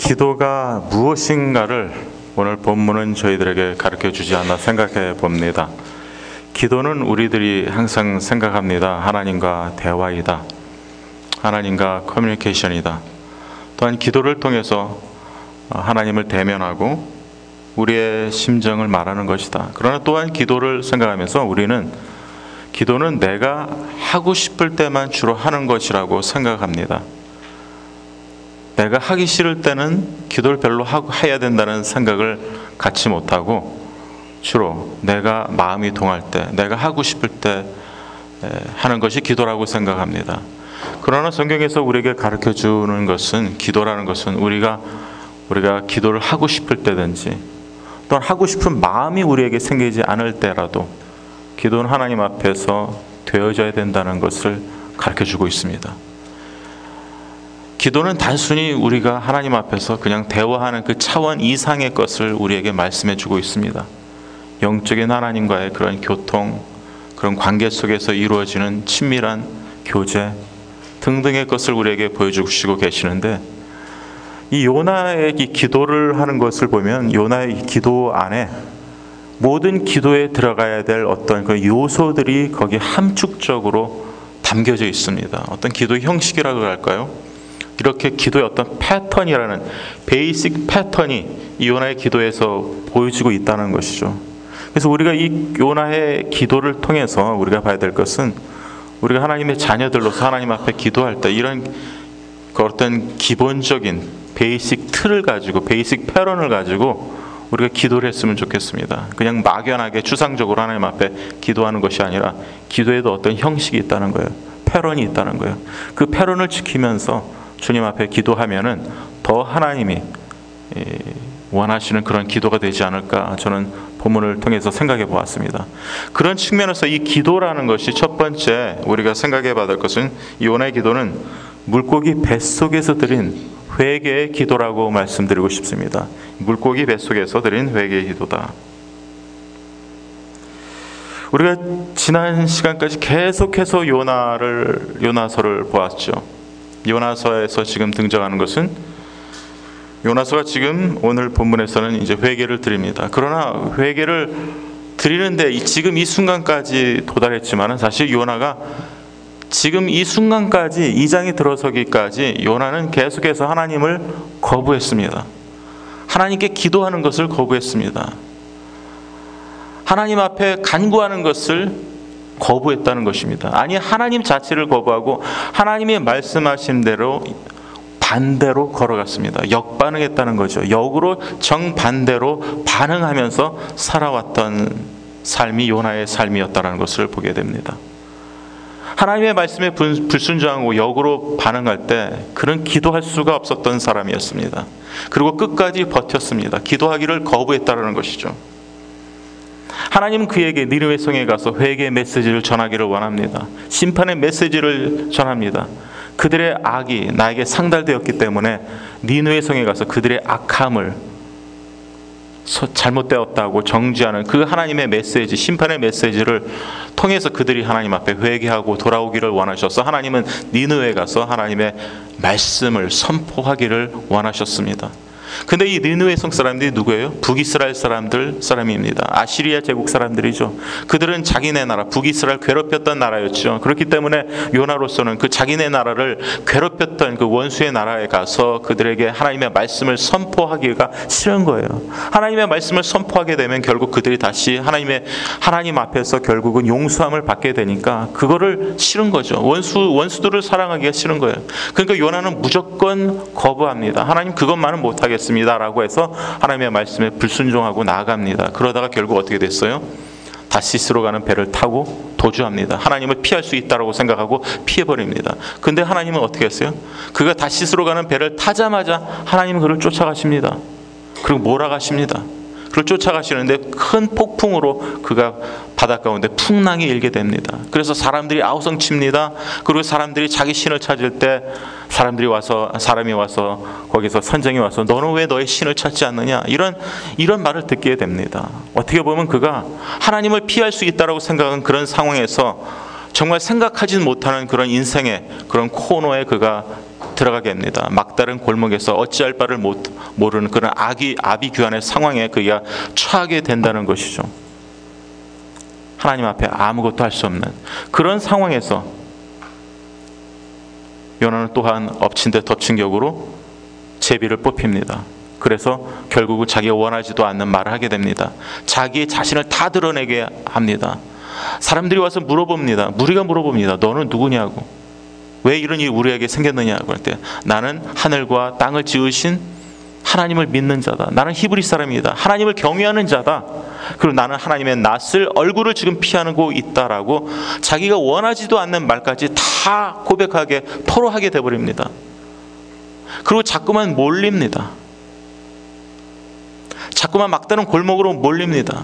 기도가 무엇인가를 오늘 본문은 저희들에게 가르쳐 주지 않나 생각해 봅니다. 기도는 우리들이 항상 생각합니다. 하나님과 대화이다. 하나님과 커뮤니케이션이다. 또한 기도를 통해서 하나님을 대면하고 우리의 심정을 말하는 것이다. 그러나 또한 기도를 생각하면서 우리는 기도는 내가 하고 싶을 때만 주로 하는 것이라고 생각합니다. 내가 하기 싫을 때는 기도를 별로 해야 된다는 생각을 갖지 못하고 주로 내가 마음이 동할 때, 내가 하고 싶을 때 하는 것이 기도라고 생각합니다. 그러나 성경에서 우리에게 가르쳐 주는 것은, 기도라는 것은 우리가 기도를 하고 싶을 때든지 또는 하고 싶은 마음이 우리에게 생기지 않을 때라도 기도는 하나님 앞에서 되어져야 된다는 것을 가르쳐 주고 있습니다. 기도는 단순히 우리가 하나님 앞에서 그냥 대화하는 그 차원 이상의 것을 우리에게 말씀해 주고 있습니다. 영적인 하나님과의 그런 교통, 그런 관계 속에서 이루어지는 친밀한 교제 등등의 것을 우리에게 보여주시고 계시는데, 이 요나의 이 기도를 하는 것을 보면 요나의 기도 안에 모든 기도에 들어가야 될 어떤 그 요소들이 거기 함축적으로 담겨져 있습니다. 어떤 기도 형식이라고 할까요? 이렇게 기도의 어떤 패턴이라는 베이직 패턴이 이 요나의 기도에서 보여지고 있다는 것이죠. 그래서 우리가 이 요나의 기도를 통해서 우리가 봐야 될 것은, 우리가 하나님의 자녀들로서 하나님 앞에 기도할 때 이런 어떤 기본적인 베이직 틀을 가지고, 베이직 패턴을 가지고 우리가 기도를 했으면 좋겠습니다. 그냥 막연하게 추상적으로 하나님 앞에 기도하는 것이 아니라 기도에도 어떤 형식이 있다는 거예요. 패턴이 있다는 거예요. 그 패턴을 지키면서 주님 앞에 기도하면은 더 하나님이 원하시는 그런 기도가 되지 않을까, 저는 본문을 통해서 생각해 보았습니다. 그런 측면에서 이 기도라는 것이 첫 번째 우리가 생각해 봐야 될 것은, 요나의 기도는 물고기 뱃속에서 드린 회개의 기도라고 말씀드리고 싶습니다. 물고기 뱃속에서 드린 회개의 기도다. 우리가 지난 시간까지 계속해서 요나서를 보았죠. 요나서에서 지금 등장하는 것은, 요나서가 지금 오늘 본문에서는 이제 회개를 드립니다. 그러나 회개를 드리는데 지금 이 순간까지 도달했지만은 사실 요나가 지금 이 순간까지, 이 장에 들어서기까지 요나는 계속해서 하나님을 거부했습니다. 하나님께 기도하는 것을 거부했습니다. 하나님 앞에 간구하는 것을 거부했다는 것입니다. 아니, 하나님 자체를 거부하고 하나님이 말씀하신 대로 반대로 걸어갔습니다. 역반응했다는 거죠. 역으로 정반대로 반응하면서 살아왔던 삶이 요나의 삶이었다는 것을 보게 됩니다. 하나님의 말씀에 불순종하고 역으로 반응할 때 그는 기도할 수가 없었던 사람이었습니다. 그리고 끝까지 버텼습니다. 기도하기를 거부했다는 것이죠. 하나님은 그에게 니느웨 성에 가서 회개의 메시지를 전하기를 원합니다. 심판의 메시지를 전합니다. 그들의 악이 나에게 상달되었기 때문에 니느웨 성에 가서 그들의 악함을, 잘못되었다고 정지하는 그 하나님의 메시지, 심판의 메시지를 통해서 그들이 하나님 앞에 회개하고 돌아오기를 원하셔서 하나님은 니느웨에 가서 하나님의 말씀을 선포하기를 원하셨습니다. 근데 이 니느웨 성 사람들이 누구예요? 북이스라엘 사람입니다. 아시리아 제국 사람들이죠. 그들은 자기네 나라, 북이스라엘 괴롭혔던 나라였죠. 그렇기 때문에 요나로서는 그 자기네 나라를 괴롭혔던 그 원수의 나라에 가서 그들에게 하나님의 말씀을 선포하기가 싫은 거예요. 하나님의 말씀을 선포하게 되면 결국 그들이 다시 하나님 앞에서 결국은 용서함을 받게 되니까 그거를 싫은 거죠. 원수들을 사랑하기가 싫은 거예요. 그러니까 요나는 무조건 거부합니다. 하나님 그것만은 못하겠습니다 라고 해서 하나님의 말씀에 불순종하고 나아갑니다. 그러다가 결국 어떻게 됐어요? 다시스로 가는 배를 타고 도주합니다. 하나님을 피할 수 있다고 생각하고 피해버립니다. 근데 하나님은 어떻게 했어요? 그가 다시스로 가는 배를 타자마자 하나님은 그를 쫓아가십니다. 그리고 몰아가십니다. 그를 쫓아가시는데 큰 폭풍으로 그가 바다 가운데 풍랑이 일게 됩니다. 그래서 사람들이 아우성칩니다. 그리고 사람들이 자기 신을 찾을 때 사람이 와서 거기서 선장이 와서 너는 왜 너의 신을 찾지 않느냐, 이런 말을 듣게 됩니다. 어떻게 보면 그가 하나님을 피할 수 있다고 생각한 그런 상황에서 정말 생각하지 못하는 그런 인생의 그런 코너에 그가 들어가게 합니다. 막다른 골목에서 어찌할 바를 모르는 그런 아비규환의 상황에 그가 처하게 된다는 것이죠. 하나님 앞에 아무것도 할 수 없는 그런 상황에서 요나는 또한 엎친 데 덮친 격으로 제비를 뽑힙니다. 그래서 결국은 자기가 원하지도 않는 말을 하게 됩니다. 자기의 자신을 다 드러내게 합니다. 사람들이 와서 물어봅니다. 무리가 물어봅니다. 너는 누구냐고. 왜 이런 일이 우리에게 생겼느냐고 할 때, 나는 하늘과 땅을 지으신 하나님을 믿는 자다. 나는 히브리 사람이다. 하나님을 경외하는 자다. 그리고 나는 하나님의 낯을 얼굴을 지금 피하고 있다라고 자기가 원하지도 않는 말까지 다 고백하게 토로하게 돼버립니다. 그리고 자꾸만 몰립니다. 자꾸만 막다른 골목으로 몰립니다.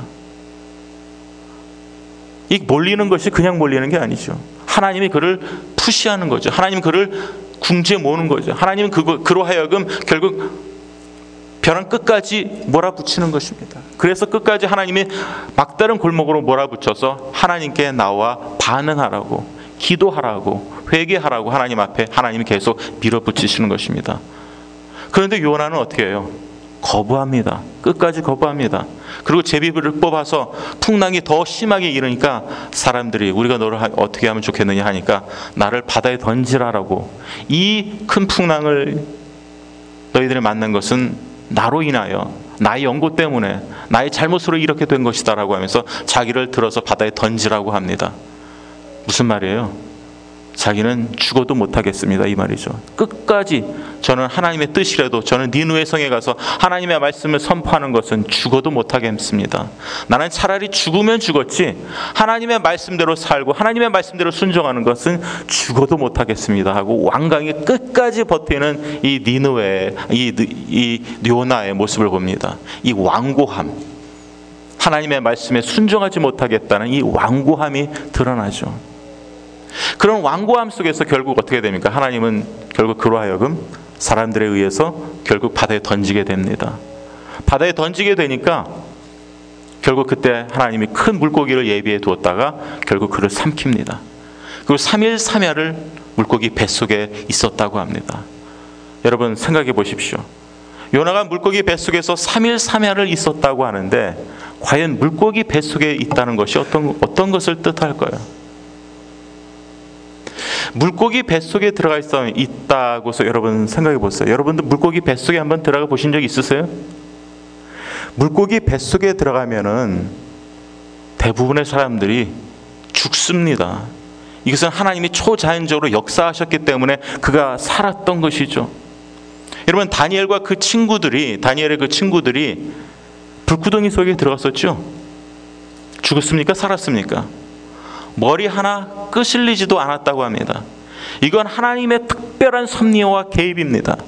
이 몰리는 것이 그냥 몰리는 게 아니죠. 하나님이 그를 푸시하는 거죠. 하나님이 그를 궁지에 모으는 거죠. 하나님은 그로 하여금 결국 벼랑 끝까지 몰아붙이는 것입니다. 그래서 끝까지 하나님이 막다른 골목으로 몰아붙여서 하나님께 나와 반응하라고, 기도하라고, 회개하라고 하나님 앞에 하나님이 계속 밀어붙이시는 것입니다. 그런데 요나는 어떻게 해요? 거부합니다. 끝까지 거부합니다. 그리고 제비를 뽑아서 풍랑이 더 심하게 일으니까 사람들이 우리가 너를 어떻게 하면 좋겠느냐 하니까 나를 바다에 던지라라고, 이 큰 풍랑을 너희들이 만난 것은 나로 인하여, 나의 연고 때문에, 나의 잘못으로 이렇게 된 것이다 라고 하면서 자기를 들어서 바다에 던지라고 합니다. 무슨 말이에요? 자기는 죽어도 못하겠습니다 이 말이죠. 끝까지 저는 하나님의 뜻이라도, 저는 니느웨 성에 가서 하나님의 말씀을 선포하는 것은 죽어도 못하겠습니다. 나는 차라리 죽으면 죽었지 하나님의 말씀대로 살고 하나님의 말씀대로 순종하는 것은 죽어도 못하겠습니다 하고 완강히 끝까지 버티는 이 니느웨, 이 요나의 모습을 봅니다. 이 완고함, 하나님의 말씀에 순종하지 못하겠다는 이 완고함이 드러나죠. 그런 완고함 속에서 결국 어떻게 됩니까? 하나님은 결국 그로 하여금 사람들에 의해서 결국 바다에 던지게 됩니다. 바다에 던지게 되니까 결국 그때 하나님이 큰 물고기를 예비해 두었다가 결국 그를 삼킵니다. 그리고 3일 3야를 물고기 뱃속에 있었다고 합니다. 여러분 생각해 보십시오. 요나가 물고기 뱃속에서 3일 3야를 있었다고 하는데 과연 물고기 뱃속에 있다는 것이 어떤 것을 뜻할까요? 물고기 뱃속에 들어가 있다고서 여러분 생각해 보세요. 여러분들 물고기 뱃속에 한번 들어가 보신 적 있으세요? 물고기 뱃속에 들어가면은 대부분의 사람들이 죽습니다. 이것은 하나님이 초자연적으로 역사하셨기 때문에 그가 살았던 것이죠. 여러분 다니엘의 그 친구들이 불구덩이 속에 들어갔었죠. 죽었습니까? 살았습니까? 머리 하나 끄실리지도 않았다고 합니다. 이건 하나님의 특별한 섭리와 개입입니다.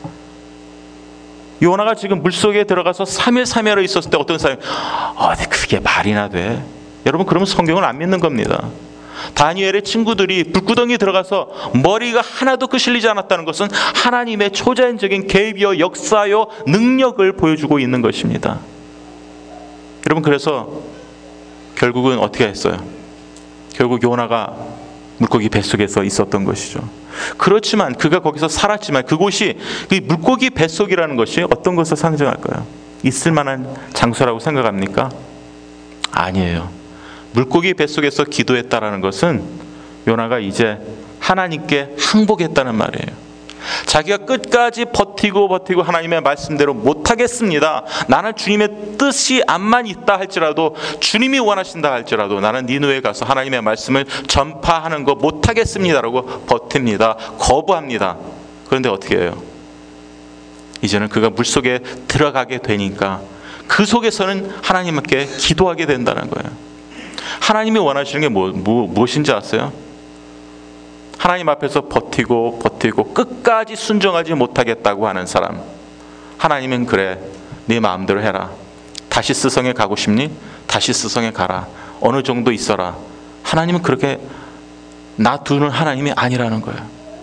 요나가 지금 물속에 들어가서 3일 3야로 있었을 때 어떤 사람이 그게 말이나 돼? 여러분 그러면 성경을 안 믿는 겁니다. 다니엘의 친구들이 불구덩이에 들어가서 머리가 하나도 끄실리지 않았다는 것은 하나님의 초자연적인 개입이요 역사요 능력을 보여주고 있는 것입니다. 여러분 그래서 결국은 어떻게 했어요? 결국 요나가 물고기 뱃속에서 있었던 것이죠. 그렇지만 그가 거기서 살았지만 그곳이, 그 물고기 뱃속이라는 것이 어떤 것을 상징할까요? 있을 만한 장소라고 생각합니까? 아니에요. 물고기 뱃속에서 기도했다라는 것은 요나가 이제 하나님께 항복했다는 말이에요. 자기가 끝까지 버티고 하나님의 말씀대로 못하겠습니다. 나는 주님의 뜻이 암만 있다 할지라도, 주님이 원하신다 할지라도 나는 니느웨에 가서 하나님의 말씀을 전파하는 거 못하겠습니다라고 버팁니다. 거부합니다. 그런데 어떻게 해요? 이제는 그가 물속에 들어가게 되니까 그 속에서는 하나님께 기도하게 된다는 거예요. 하나님이 원하시는 게 무엇인지 아세요? 하나님 앞에서 버티고 끝까지 순종하지 못하겠다고 하는 사람, 하나님은 그래, 네 마음대로 해라. 다시 스성에 가고 싶니? 다시 스성에 가라. 어느 정도 있어라. 하나님은 그렇게 놔두는 하나님이 아니라는 거예요.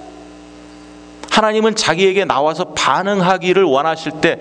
하나님은 자기에게 나와서 반응하기를 원하실 때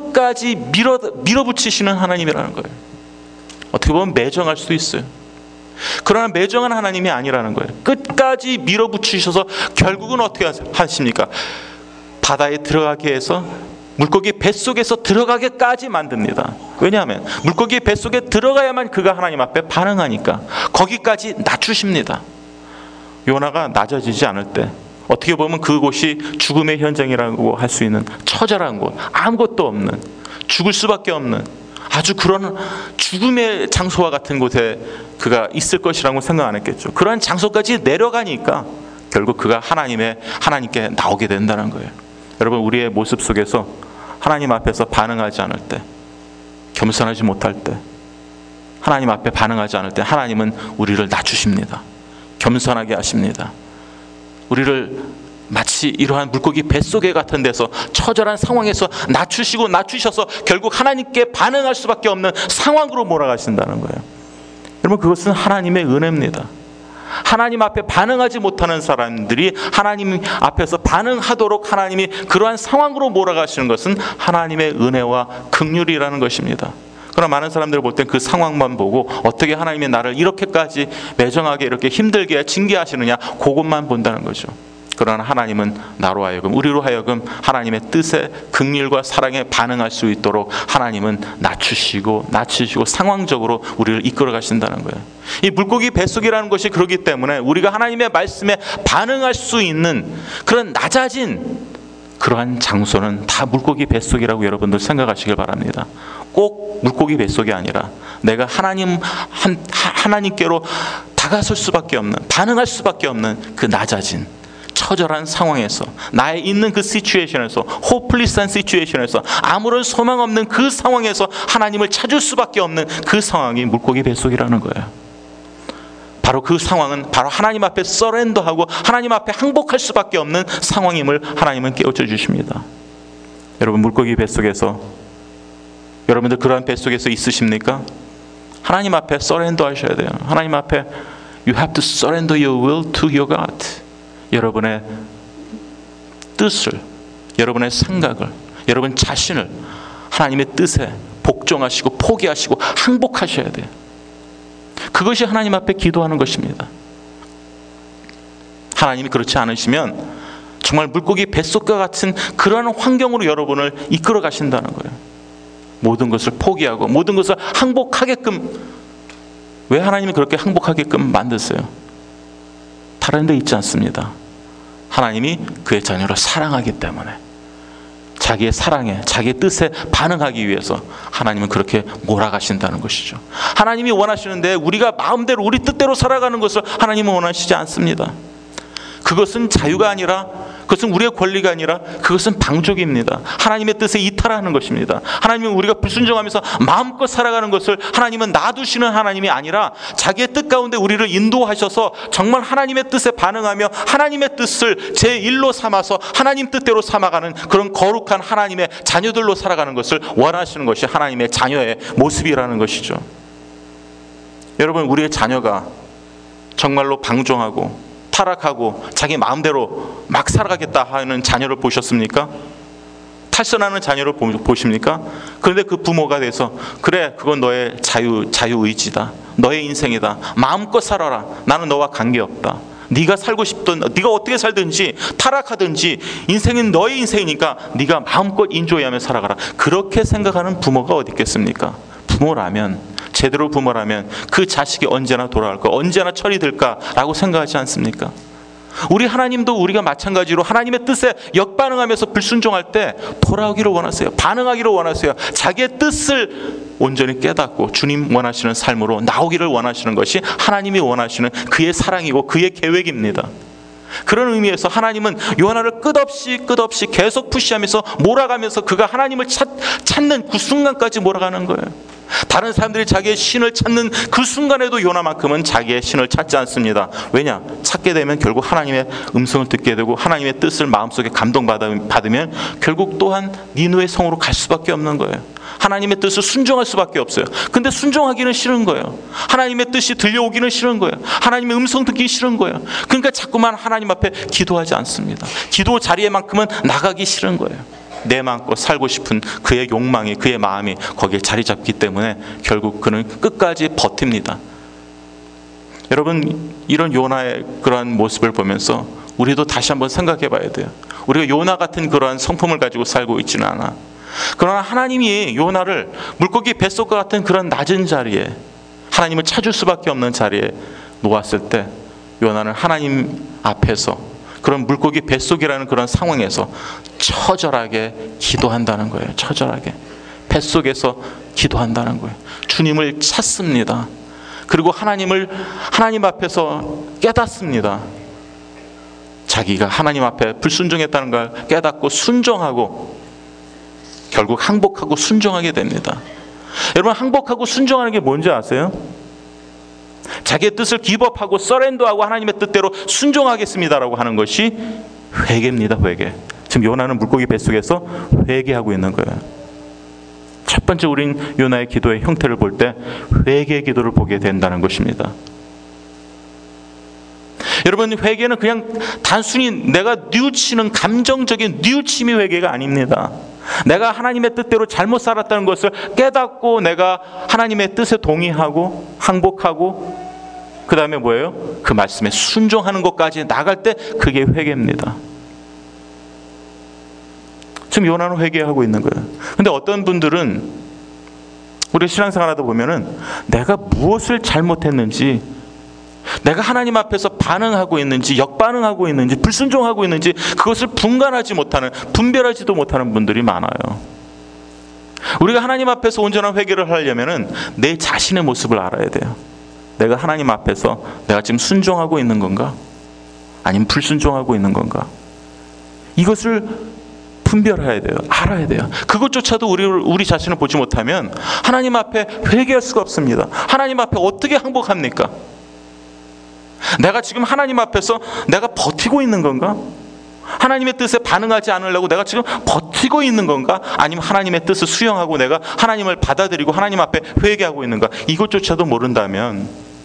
끝까지 밀어붙이시는 하나님이라는 거예요. 어떻게 보면 매정할 수도 있어요. 그러나 매정한 하나님이 아니라는 거예요. 끝까지 밀어붙이셔서 결국은 어떻게 하십니까? 바다에 들어가게 해서 물고기 뱃속에서 들어가게까지 만듭니다. 왜냐하면 물고기 뱃속에 들어가야만 그가 하나님 앞에 반응하니까 거기까지 낮추십니다. 요나가 낮아지지 않을 때 어떻게 보면 그곳이 죽음의 현장이라고 할 수 있는 처절한 곳, 아무것도 없는, 죽을 수밖에 없는 아주 그런 죽음의 장소와 같은 곳에 그가 있을 것이라고 생각 안 했겠죠. 그러한 장소까지 내려가니까 결국 그가 하나님께 나오게 된다는 거예요. 여러분, 우리의 모습 속에서 하나님 앞에서 반응하지 않을 때, 겸손하지 못할 때, 하나님 앞에 반응하지 않을 때 하나님은 우리를 낮추십니다. 겸손하게 하십니다. 우리를 마치 이러한 물고기 뱃속에 같은 데서 처절한 상황에서 낮추셔서 결국 하나님께 반응할 수밖에 없는 상황으로 몰아가신다는 거예요. 여러분, 그것은 하나님의 은혜입니다. 하나님 앞에 반응하지 못하는 사람들이 하나님 앞에서 반응하도록 하나님이 그러한 상황으로 몰아가시는 것은 하나님의 은혜와 긍휼이라는 것입니다. 그러나 많은 사람들을 볼 땐 그 상황만 보고 어떻게 하나님이 나를 이렇게까지 매정하게 이렇게 힘들게 징계하시느냐, 그것만 본다는 거죠. 그러나 하나님은 나로 하여금, 우리로 하여금 하나님의 뜻에 긍휼과 사랑에 반응할 수 있도록 하나님은 낮추시고 상황적으로 우리를 이끌어 가신다는 거예요. 이 물고기 뱃속이라는 것이 그렇기 때문에 우리가 하나님의 말씀에 반응할 수 있는 그런 낮아진 그러한 장소는 다 물고기 뱃속이라고 여러분들 생각하시길 바랍니다. 꼭 물고기 뱃속이 아니라 내가 하나님께로 다가설 수밖에 없는, 반응할 수밖에 없는 그 낮아진 처절한 상황에서, 나의 있는 그 시츄에이션에서, 호플리스한 시츄에이션에서, 아무런 소망 없는 그 상황에서 하나님을 찾을 수밖에 없는 그 상황이 물고기 뱃속이라는 거예요. 바로 그 상황은 바로 하나님 앞에 서렌더하고 하나님 앞에 항복할 수밖에 없는 상황임을 하나님은 깨우쳐 주십니다. 여러분, 물고기 뱃속에서, 여러분들 그러한 뱃속에서 있으십니까? 하나님 앞에 서렌더 하셔야 돼요. 하나님 앞에 You have to surrender your will to your God. 여러분의 뜻을, 여러분의 생각을, 여러분 자신을 하나님의 뜻에 복종하시고 포기하시고 항복하셔야 돼요. 그것이 하나님 앞에 기도하는 것입니다. 하나님이 그렇지 않으시면 정말 물고기 뱃속과 같은 그러한 환경으로 여러분을 이끌어 가신다는 거예요. 모든 것을 포기하고 모든 것을 항복하게끔. 왜 하나님이 그렇게 항복하게끔 만드세요? 다른 데 있지 않습니다. 하나님이 그의 자녀를 사랑하기 때문에, 자기의 사랑에, 자기의 뜻에 반응하기 위해서 하나님은 그렇게 몰아가신다는 것이죠. 하나님이 원하시는데 우리가 마음대로 우리 뜻대로 살아가는 것을 하나님은 원하시지 않습니다. 그것은 자유가 아니라, 그것은 우리의 권리가 아니라 그것은 방종입니다. 하나님의 뜻에 이탈하는 것입니다. 하나님은 우리가 불순종하면서 마음껏 살아가는 것을 하나님은 놔두시는 하나님이 아니라 자기의 뜻 가운데 우리를 인도하셔서 정말 하나님의 뜻에 반응하며 하나님의 뜻을 제1로 삼아서 하나님 뜻대로 삼아가는 그런 거룩한 하나님의 자녀들로 살아가는 것을 원하시는 것이 하나님의 자녀의 모습이라는 것이죠. 여러분, 우리의 자녀가 정말로 방종하고 타락하고 자기 마음대로 막 살아가겠다 하는 자녀를 보셨습니까? 탈선하는 자녀를 보십니까? 그런데 그 부모가 돼서 그래, 그건 너의 자유의지다, 너의 인생이다, 마음껏 살아라, 나는 너와 관계없다, 네가 살고 싶든 네가 어떻게 살든지 타락하든지 인생은 너의 인생이니까 네가 마음껏 인조이하며 살아가라, 그렇게 생각하는 부모가 어디 있겠습니까? 제대로 부모라면 그 자식이 언제나 돌아갈까, 언제나 처리될까라고 생각하지 않습니까? 우리 하나님도 우리가 마찬가지로 하나님의 뜻에 역반응하면서 불순종할 때 돌아오기를 원하세요. 반응하기를 원하세요. 자기의 뜻을 온전히 깨닫고 주님 원하시는 삶으로 나오기를 원하시는 것이 하나님이 원하시는 그의 사랑이고 그의 계획입니다. 그런 의미에서 하나님은 요나를 끝없이 계속 푸시하면서 몰아가면서 그가 하나님을 찾는 그 순간까지 몰아가는 거예요. 다른 사람들이 자기의 신을 찾는 그 순간에도 요나만큼은 자기의 신을 찾지 않습니다. 왜냐? 찾게 되면 결국 하나님의 음성을 듣게 되고 하나님의 뜻을 마음속에 감동받으면 결국 또한 니느웨 성으로 갈 수밖에 없는 거예요. 하나님의 뜻을 순종할 수밖에 없어요. 근데 순종하기는 싫은 거예요. 하나님의 뜻이 들려오기는 싫은 거예요. 하나님의 음성 듣기 싫은 거예요. 그러니까 자꾸만 하나님 앞에 기도하지 않습니다. 기도 자리에만큼은 나가기 싫은 거예요. 내 마음껏 살고 싶은 그의 욕망이, 그의 마음이 거기에 자리 잡기 때문에 결국 그는 끝까지 버팁니다. 여러분, 이런 요나의 그러한 모습을 보면서 우리도 다시 한번 생각해 봐야 돼요. 우리가 요나 같은 그러한 성품을 가지고 살고 있지는 않아. 그러나 하나님이 요나를 물고기 뱃속과 같은 그런 낮은 자리에, 하나님을 찾을 수밖에 없는 자리에 놓았을 때 요나는 하나님 앞에서, 그런 물고기 뱃속이라는 그런 상황에서 처절하게 기도한다는 거예요. 처절하게 뱃속에서 기도한다는 거예요. 주님을 찾습니다. 그리고 하나님 앞에서 깨닫습니다. 자기가 하나님 앞에 불순종했다는 걸 깨닫고 순종하고 결국 항복하고 순종하게 됩니다. 여러분, 항복하고 순종하는 게 뭔지 아세요? 자기의 뜻을 기법하고 서렌더하고 하나님의 뜻대로 순종하겠습니다라고 하는 것이 회개입니다. 회개. 지금 요나는 물고기 뱃속에서 회개하고 있는 거예요. 첫 번째 우린 요나의 기도의 형태를 볼 때 회개의 기도를 보게 된다는 것입니다. 여러분, 회개는 그냥 단순히 내가 뉘우치는 감정적인 뉘우침이 회개가 아닙니다. 내가 하나님의 뜻대로 잘못 살았다는 것을 깨닫고 내가 하나님의 뜻에 동의하고 항복하고 그 다음에 뭐예요? 그 말씀에 순종하는 것까지 나갈 때 그게 회개입니다. 지금 요나는 회개하고 있는 거예요. 근데 어떤 분들은 우리 신앙생활하다 보면은 내가 무엇을 잘못했는지, 내가 하나님 앞에서 반응하고 있는지, 역반응하고 있는지, 불순종하고 있는지 그것을 분간하지 못하는, 분별하지도 못하는 분들이 많아요. 우리가 하나님 앞에서 온전한 회개를 하려면은 내 자신의 모습을 알아야 돼요. 내가 하나님 앞에서 내가 지금 순종하고 있는 건가? 아니면 불순종하고 있는 건가? 이것을 분별해야 돼요. 알아야 돼요. 그것조차도 우리 자신을 보지 못하면 하나님 앞에 회개할 수가 없습니다. 하나님 앞에 어떻게 항복합니까? 내가 지금 하나님 앞에서 내가 버티고 있는 건가? 하나님의 뜻에 반응하지 않으려고 내가 지금 버티고 있는 건가? 아니면 하나님의 뜻을 수용하고 내가 하나님을 받아들이고 하나님 앞에 회개하고 있는가? 이것조차도 모른다면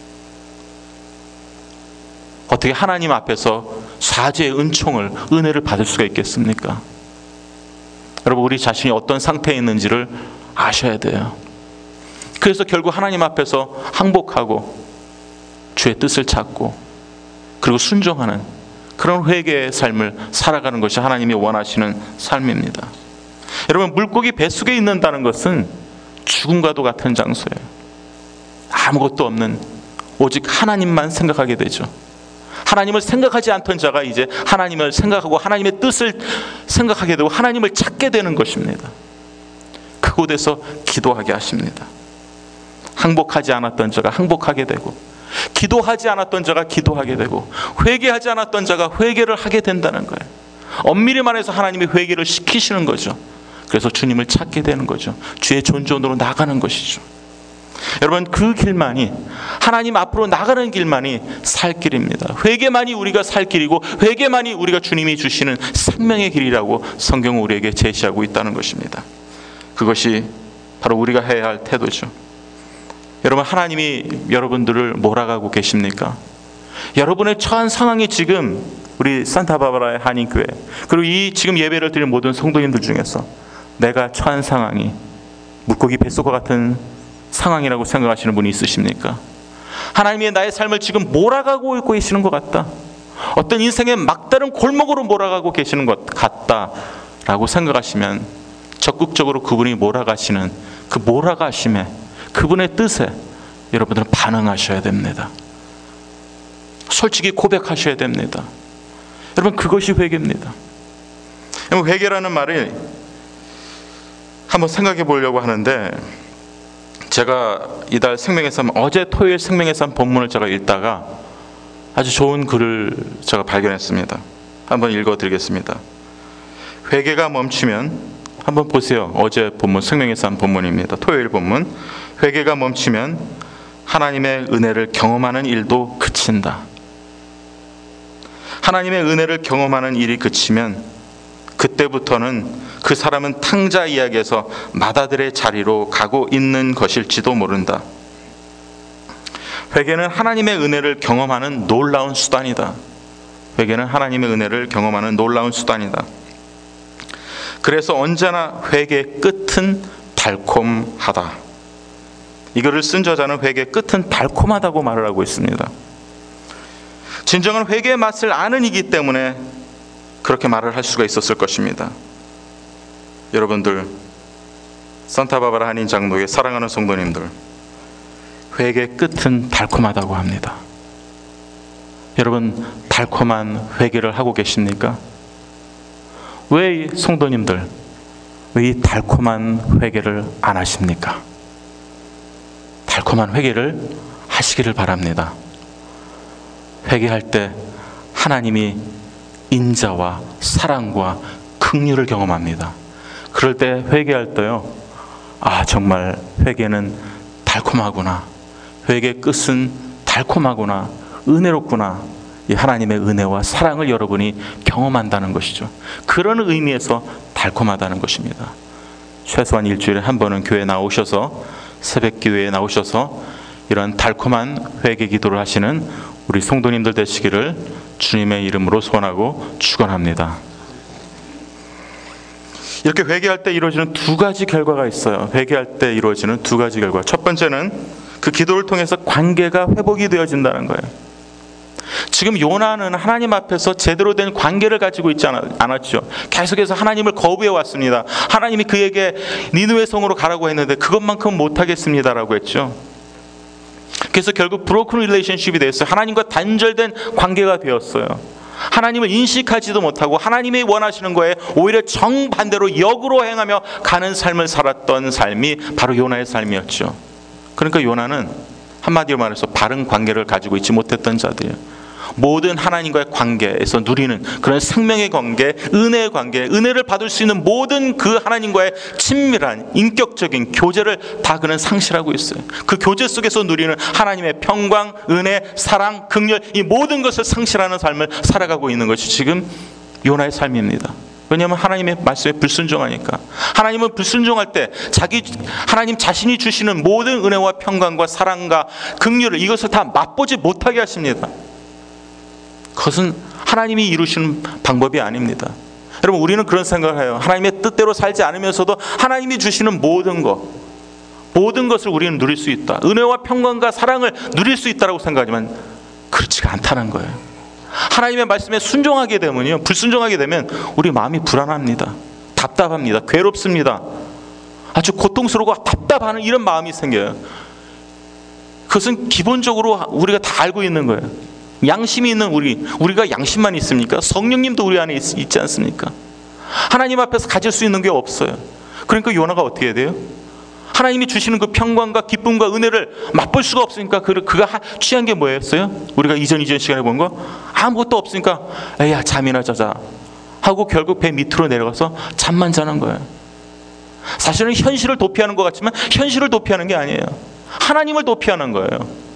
어떻게 하나님 앞에서 사죄의 은혜를 받을 수가 있겠습니까? 여러분, 우리 자신이 어떤 상태에 있는지를 아셔야 돼요. 그래서 결국 하나님 앞에서 항복하고 주의 뜻을 찾고 그리고 순종하는 그런 회개의 삶을 살아가는 것이 하나님이 원하시는 삶입니다. 여러분, 물고기 뱃속에 있는다는 것은 죽음과도 같은 장소예요. 아무것도 없는 오직 하나님만 생각하게 되죠. 하나님을 생각하지 않던 자가 이제 하나님을 생각하고 하나님의 뜻을 생각하게 되고 하나님을 찾게 되는 것입니다. 그곳에서 기도하게 하십니다. 항복하지 않았던 자가 항복하게 되고, 기도하지 않았던 자가 기도하게 되고, 회개하지 않았던 자가 회개를 하게 된다는 거예요. 엄밀히 말해서 하나님이 회개를 시키시는 거죠. 그래서 주님을 찾게 되는 거죠. 주의 존존으로 나가는 것이죠. 여러분, 그 길만이, 하나님 앞으로 나가는 길만이 살 길입니다. 회개만이 우리가 살 길이고 회개만이 우리가 주님이 주시는 생명의 길이라고 성경은 우리에게 제시하고 있다는 것입니다. 그것이 바로 우리가 해야 할 태도죠. 여러분, 하나님이 여러분들을 몰아가고 계십니까? 여러분의 처한 상황이 지금 우리 산타바바라의 한인교회, 그리고 이 지금 예배를 드리는 모든 성도님들 중에서 내가 처한 상황이 물고기 뱃속과 같은 상황이라고 생각하시는 분이 있으십니까? 하나님이 나의 삶을 지금 몰아가고 있고 계시는 것 같다, 어떤 인생의 막다른 골목으로 몰아가고 계시는 것 같다라고 생각하시면 적극적으로 그분이 몰아가시는 그 몰아가심에, 그분의 뜻에 여러분들은 반응하셔야 됩니다. 솔직히 고백하셔야 됩니다. 여러분, 그것이 회개입니다. 회개라는 말을 한번 생각해 보려고 하는데, 제가 이달 생명의 삶, 어제 토요일 생명의 삶 본문을 제가 읽다가 아주 좋은 글을 제가 발견했습니다. 한번 읽어드리겠습니다. 회개가 멈추면, 한번 보세요. 어제 본문, 생명의 삶 본문입니다. 토요일 본문. 회개가 멈추면 하나님의 은혜를 경험하는 일도 그친다. 하나님의 은혜를 경험하는 일이 그치면 그때부터는 그 사람은 탕자 이야기에서 마다들의 자리로 가고 있는 것일지도 모른다. 회개는 하나님의 은혜를 경험하는 놀라운 수단이다. 회개는 하나님의 은혜를 경험하는 놀라운 수단이다. 그래서 언제나 회개의 끝은 달콤하다. 이 글을 쓴 저자는 회개의 끝은 달콤하다고 말을 하고 있습니다. 진정한 회개의 맛을 아는 이기 때문에 그렇게 말을 할 수가 있었을 것입니다. 여러분들, 산타바바라 한인 장로의 사랑하는 성도님들, 회개의 끝은 달콤하다고 합니다. 여러분, 달콤한 회개를 하고 계십니까? 왜 성도님들, 왜 이 달콤한 회개를 안 하십니까? 달콤한 회개를 하시기를 바랍니다. 회개할 때 하나님이 인자와 사랑과 긍휼을 경험합니다. 그럴 때 회개할 때요, 정말 회개는 달콤하구나, 회개의 끝은 달콤하구나, 은혜롭구나, 이 하나님의 은혜와 사랑을 여러분이 경험한다는 것이죠. 그런 의미에서 달콤하다는 것입니다. 최소한 일주일에 한 번은 교회에 나오셔서, 새벽 기도에 나오셔서 이런 달콤한 회개 기도를 하시는 우리 성도님들 되시기를 주님의 이름으로 소원하고 축원합니다. 이렇게 회개할 때 이루어지는 두 가지 결과가 있어요. 회개할 때 이루어지는 두 가지 결과. 첫 번째는 그 기도를 통해서 관계가 회복이 되어진다는 거예요. 지금 요나는 하나님 앞에서 제대로 된 관계를 가지고 있지 않았죠. 계속해서 하나님을 거부해 왔습니다. 하나님이 그에게 니느웨 성으로 가라고 했는데 그것만큼 못하겠습니다라고 했죠. 그래서 결국 브로큰 릴레이션십이 됐어요. 하나님과 단절된 관계가 되었어요. 하나님을 인식하지도 못하고 하나님이 원하시는 거에 오히려 정반대로 역으로 행하며 가는 삶을 살았던 삶이 바로 요나의 삶이었죠. 그러니까 요나는 한마디로 말해서 바른 관계를 가지고 있지 못했던 자들이에요. 모든 하나님과의 관계에서 누리는 그런 생명의 관계, 은혜의 관계, 은혜를 받을 수 있는 모든 그 하나님과의 친밀한 인격적인 교제를 다 그는 상실하고 있어요. 그 교제 속에서 누리는 하나님의 평강, 은혜, 사랑, 긍휼, 이 모든 것을 상실하는 삶을 살아가고 있는 것이 지금 요나의 삶입니다. 왜냐하면 하나님의 말씀에 불순종하니까. 하나님은 불순종할 때 하나님 자신이 주시는 모든 은혜와 평강과 사랑과 긍휼을, 이것을 다 맛보지 못하게 하십니다. 그것은 하나님이 이루시는 방법이 아닙니다. 여러분, 우리는 그런 생각을 해요. 하나님의 뜻대로 살지 않으면서도 하나님이 주시는 모든 것을 우리는 누릴 수 있다, 은혜와 평강과 사랑을 누릴 수 있다고 생각하지만 그렇지가 않다는 거예요. 하나님의 말씀에 순종하게 되면요, 불순종하게 되면 우리 마음이 불안합니다. 답답합니다. 괴롭습니다. 아주 고통스러우고 답답하는 이런 마음이 생겨요. 그것은 기본적으로 우리가 다 알고 있는 거예요. 양심이 있는 우리가 양심만 있습니까? 성령님도 우리 안에 있지 않습니까? 하나님 앞에서 가질 수 있는 게 없어요. 그러니까 요나가 어떻게 해야 돼요? 하나님이 주시는 그 평강과 기쁨과 은혜를 맛볼 수가 없으니까 그가 취한 게 뭐였어요? 우리가 이전 시간에 본 거? 아무것도 없으니까 에야 잠이나 자자 하고 결국 배 밑으로 내려가서 잠만 자는 거예요. 사실은 현실을 도피하는 것 같지만 현실을 도피하는 게 아니에요. 하나님을 도피하는 거예요.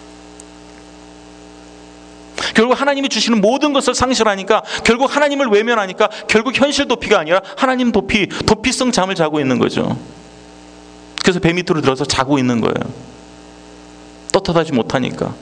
결국 하나님이 주시는 모든 것을 상실하니까, 결국 하나님을 외면하니까 결국 현실 도피가 아니라 하나님 도피성 잠을 자고 있는 거죠. 그래서 배 밑으로 들어서 자고 있는 거예요. 떳떳하지 못하니까.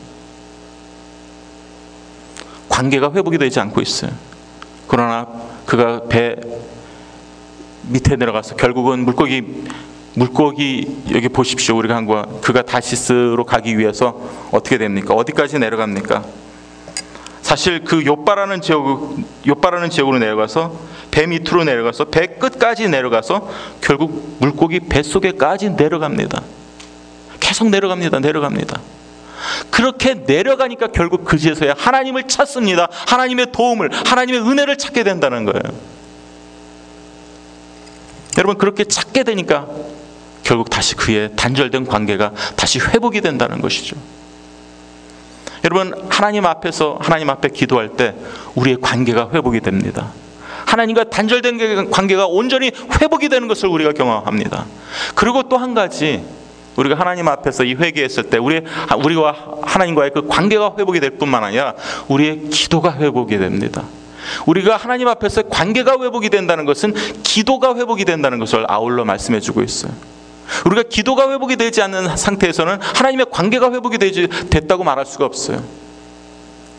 관계가 회복이 되지 않고 있어요. 그러나 그가 배 밑에 내려가서 결국은 물고기 여기 보십시오. 우리가 한 거, 그가 다시스로 가기 위해서 어떻게 됩니까? 어디까지 내려갑니까? 사실 그 욥바라는 지역으로 내려가서 배 밑으로 내려가서 배 끝까지 내려가서 결국 물고기 뱃속에까지 내려갑니다. 계속 내려갑니다. 그렇게 내려가니까 결국 그제서야 하나님을 찾습니다. 하나님의 도움을, 하나님의 은혜를 찾게 된다는 거예요. 여러분, 그렇게 찾게 되니까 결국 다시 그의 단절된 관계가 다시 회복이 된다는 것이죠. 여러분, 하나님 앞에 기도할 때 우리의 관계가 회복이 됩니다. 하나님과 단절된 관계가 온전히 회복이 되는 것을 우리가 경험합니다. 그리고 또 한 가지, 우리가 하나님 앞에서 이 회개했을 때 우리와 하나님과의 그 관계가 회복이 될 뿐만 아니라 우리의 기도가 회복이 됩니다. 우리가 하나님 앞에서 관계가 회복이 된다는 것은 기도가 회복이 된다는 것을 아울러 말씀해 주고 있어요. 우리가 기도가 회복이 되지 않는 상태에서는 하나님의 관계가 회복이 됐다고 말할 수가 없어요.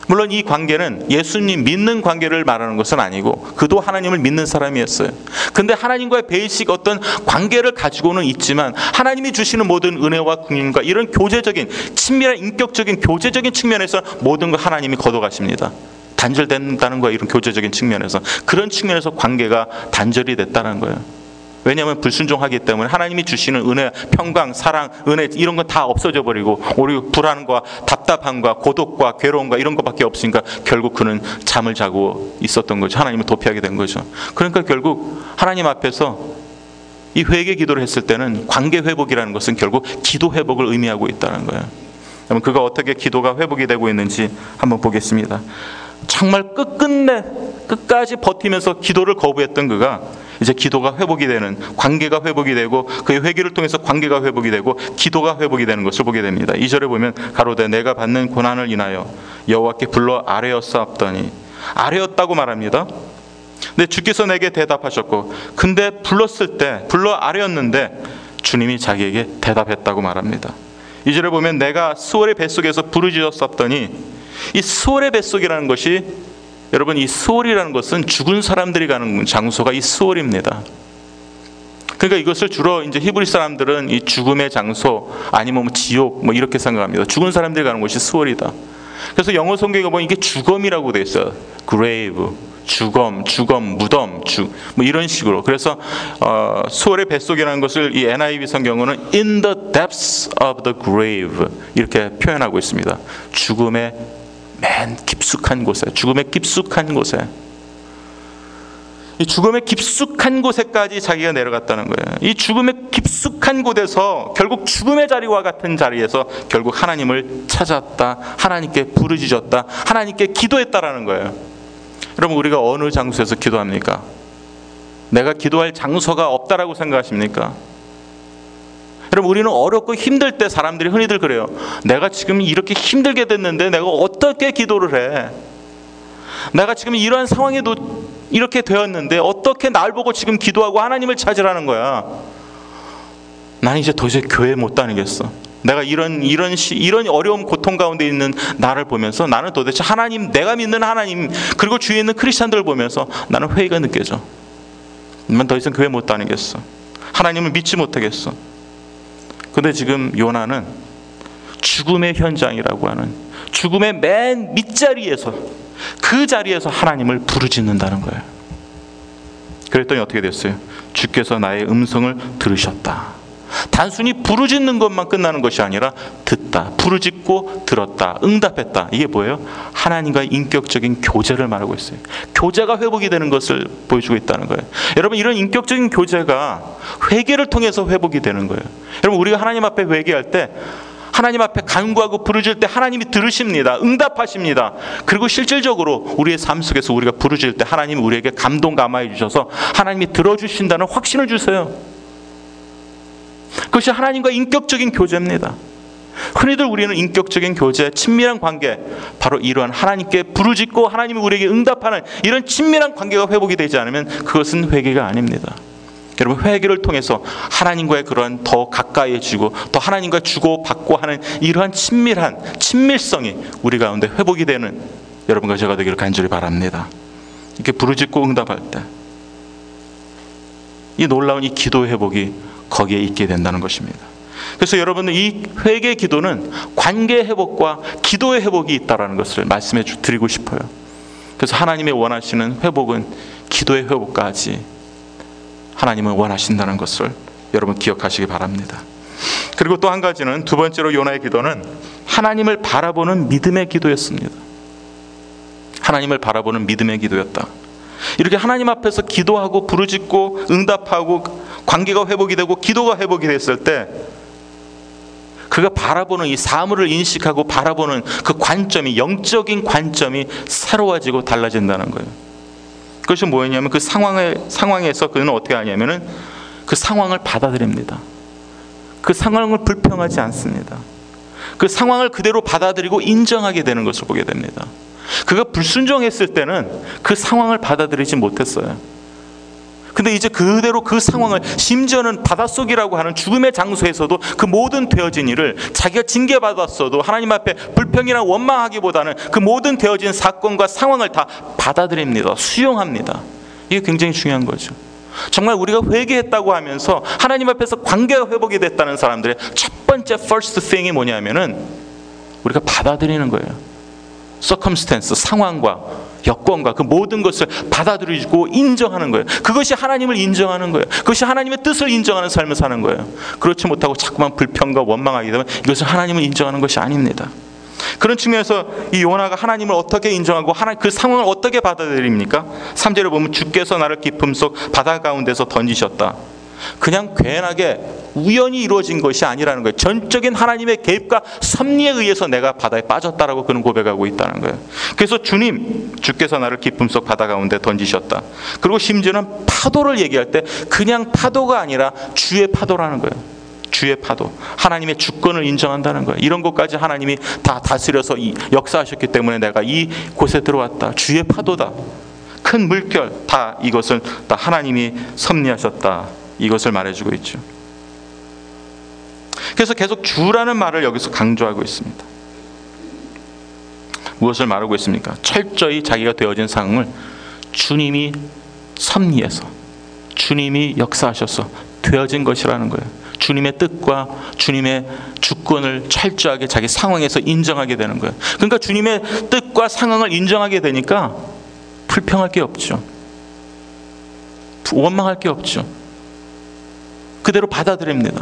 물론 이 관계는 예수님 믿는 관계를 말하는 것은 아니고 그도 하나님을 믿는 사람이었어요. 근데 하나님과의 베이직 어떤 관계를 가지고는 있지만 하나님이 주시는 모든 은혜와 긍휼과 이런 교제적인 친밀한 인격적인 교제적인 측면에서 모든 걸 하나님이 걷어가십니다. 단절된다는 거예요. 이런 교제적인 측면에서. 그런 측면에서 관계가 단절이 됐다는 거예요. 왜냐하면 불순종하기 때문에 하나님이 주시는 은혜, 평강, 사랑, 은혜 이런 건 다 없어져 버리고 우리 불안과 답답함과 고독과 괴로움과 이런 것밖에 없으니까 결국 그는 잠을 자고 있었던 거죠. 하나님을 도피하게 된 거죠. 그러니까 결국 하나님 앞에서 이 회개 기도를 했을 때는 관계 회복이라는 것은 결국 기도 회복을 의미하고 있다는 거예요. 그러면 그가 어떻게 기도가 회복이 되고 있는지 한번 보겠습니다. 정말 끝까지 버티면서 기도를 거부했던 그가 이제 기도가 회복이 되는, 관계가 회복이 되고 그의 회개를 통해서 관계가 회복이 되고 기도가 회복이 되는 것을 보게 됩니다. 2절에 보면 가로되 내가 받는 고난을 인하여 여호와께 불러 아뢰었사옵더니, 아뢰었다고 말합니다. 근데 주께서 내게 대답하셨고, 근데 불러 아뢰었는데 주님이 자기에게 대답했다고 말합니다. 2절에 보면 내가 스월의 뱃속에서 부르짖었었더니, 이 스월의 뱃속이라는 것이, 여러분 이 스월이라는 것은 죽은 사람들이 가는 장소가 이 스월입니다. 그러니까 이것을 주로 이제 히브리 사람들은 이 죽음의 장소 아니면 지옥 뭐 이렇게 생각합니다. 죽은 사람들이 가는 곳이 스월이다. 그래서 영어 성경에 보면 이게 죽음이라고 돼 있어요. grave, 죽음, 무덤, 뭐 이런 식으로. 그래서 스월의 뱃속이라는 것을 이 NIV 성경은 in the depths of the grave 이렇게 표현하고 있습니다. 죽음의 맨 깊숙한 곳에, 죽음의 깊숙한 곳에, 이 죽음의 깊숙한 곳에까지 자기가 내려갔다는 거예요. 이 죽음의 깊숙한 곳에서 결국 죽음의 자리와 같은 자리에서 결국 하나님을 찾았다, 하나님께 부르짖었다, 하나님께 기도했다라는 거예요. 여러분 우리가 어느 장소에서 기도합니까? 내가 기도할 장소가 없다라고 생각하십니까? 여러분 우리는 어렵고 힘들 때 사람들이 흔히들 그래요. 내가 지금 이렇게 힘들게 됐는데 내가 어떻게 기도를 해? 내가 지금 이러한 상황에도 이렇게 되었는데 어떻게 날 보고 지금 기도하고 하나님을 찾으라는 거야? 나는 이제 더 이상 교회 못 다니겠어. 내가 이런 어려움 고통 가운데 있는 나를 보면서 나는 도대체 하나님, 내가 믿는 하나님 그리고 주위에 있는 크리스찬들을 보면서 나는 회의가 느껴져. 난 더 이상 교회 못 다니겠어. 하나님을 믿지 못하겠어. 근데 지금 요나는 죽음의 현장이라고 하는 죽음의 맨 밑자리에서, 그 자리에서 하나님을 부르짖는다는 거예요. 그랬더니 어떻게 됐어요? 주께서 나의 음성을 들으셨다. 단순히 부르짖는 것만 끝나는 것이 아니라 듣다, 부르짖고 들었다, 응답했다. 이게 뭐예요? 하나님과의 인격적인 교제를 말하고 있어요. 교제가 회복이 되는 것을 보여주고 있다는 거예요. 여러분 이런 인격적인 교제가 회개를 통해서 회복이 되는 거예요. 여러분 우리가 하나님 앞에 회개할 때, 하나님 앞에 간구하고 부르짖을 때 하나님이 들으십니다. 응답하십니다. 그리고 실질적으로 우리의 삶 속에서 우리가 부르짖을 때 하나님이 우리에게 감동 감화해 주셔서 하나님이 들어주신다는 확신을 주세요. 그것이 하나님과 인격적인 교제입니다. 흔히들 우리는 인격적인 교제, 친밀한 관계, 바로 이러한 하나님께 부르짖고 하나님이 우리에게 응답하는 이런 친밀한 관계가 회복이 되지 않으면 그것은 회개가 아닙니다. 여러분 회개를 통해서 하나님과의 그런 더 가까이해지고 더 하나님과 주고받고 하는 이러한 친밀성이 우리 가운데 회복이 되는 여러분과 제가 되기를 간절히 바랍니다. 이렇게 부르짖고 응답할 때 이 놀라운 이 기도 회복이 거기에 있게 된다는 것입니다. 그래서 여러분들 이 회개 기도는 관계 회복과 기도의 회복이 있다는 것을 말씀해 드리고 싶어요. 그래서 하나님의 원하시는 회복은 기도의 회복까지 하나님은 원하신다는 것을 여러분 기억하시기 바랍니다. 그리고 또 한 가지는, 두 번째로 요나의 기도는 하나님을 바라보는 믿음의 기도였습니다. 하나님을 바라보는 믿음의 기도였다. 이렇게 하나님 앞에서 기도하고 부르짖고 응답하고 관계가 회복이 되고 기도가 회복이 됐을 때 그가 바라보는 이 사물을 인식하고 바라보는 그 관점이, 영적인 관점이 새로워지고 달라진다는 거예요. 그것이 뭐였냐면 그 상황에서 그는 어떻게 하냐면은 그 상황을 받아들입니다. 그 상황을 불평하지 않습니다. 그 상황을 그대로 받아들이고 인정하게 되는 것을 보게 됩니다. 그가 불순종했을 때는 그 상황을 받아들이지 못했어요. 근데 이제 그대로 그 상황을, 심지어는 바닷속이라고 하는 죽음의 장소에서도 그 모든 되어진 일을 자기가 징계받았어도 하나님 앞에 불평이나 원망하기보다는 그 모든 되어진 사건과 상황을 다 받아들입니다. 수용합니다. 이게 굉장히 중요한 거죠. 정말 우리가 회개했다고 하면서 하나님 앞에서 관계가 회복이 됐다는 사람들의 첫 번째 first thing이 뭐냐면은 우리가 받아들이는 거예요. circumstance, 상황과 여건과 그 모든 것을 받아들이고 인정하는 거예요. 그것이 하나님을 인정하는 거예요. 그것이 하나님의 뜻을 인정하는 삶을 사는 거예요. 그렇지 못하고 자꾸만 불평과 원망하게 되면 이것은 하나님을 인정하는 것이 아닙니다. 그런 측면에서 이 요나가 하나님을 어떻게 인정하고 그 상황을 어떻게 받아들입니까? 3절에 보면 주께서 나를 깊음 속 바다 가운데서 던지셨다. 그냥 괜하게 우연히 이루어진 것이 아니라는 거예요. 전적인 하나님의 개입과 섭리에 의해서 내가 바다에 빠졌다라고 그는 고백하고 있다는 거예요. 그래서 주께서 나를 깊음 속 바다 가운데 던지셨다. 그리고 심지어는 파도를 얘기할 때 그냥 파도가 아니라 주의 파도라는 거예요. 주의 파도, 하나님의 주권을 인정한다는 거예요. 이런 것까지 하나님이 다 다스려서 역사하셨기 때문에 내가 이 곳에 들어왔다. 주의 파도다. 큰 물결, 다 이것을 다 하나님이 섭리하셨다. 이것을 말해주고 있죠. 그래서 계속 주라는 말을 여기서 강조하고 있습니다. 무엇을 말하고 있습니까? 철저히 자기가 되어진 상황을 주님이 섭리해서, 주님이 역사하셔서 되어진 것이라는 거예요. 주님의 뜻과 주님의 주권을 철저하게 자기 상황에서 인정하게 되는 거예요. 그러니까 주님의 뜻과 상황을 인정하게 되니까 불평할 게 없죠. 원망할 게 없죠. 그대로 받아들입니다.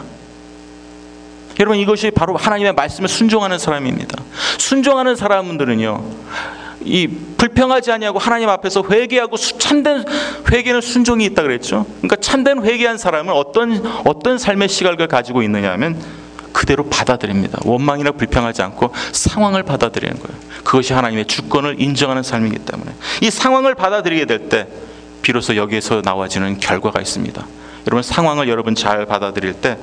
여러분, 이것이 바로 하나님의 말씀을 순종하는 사람입니다. 순종하는 사람들은요, 이 불평하지 아니하고 하나님 앞에서 회개하고 참된 회개는 순종이 있다 그랬죠. 그러니까 참된 회개한 사람은 어떤 삶의 시각을 가지고 있느냐 하면 그대로 받아들입니다. 원망이나 불평하지 않고 상황을 받아들이는 거예요. 그것이 하나님의 주권을 인정하는 삶이기 때문에 이 상황을 받아들이게 될 때 비로소 여기에서 나와지는 결과가 있습니다. 여러분, 상황을 여러분 잘 받아들일 때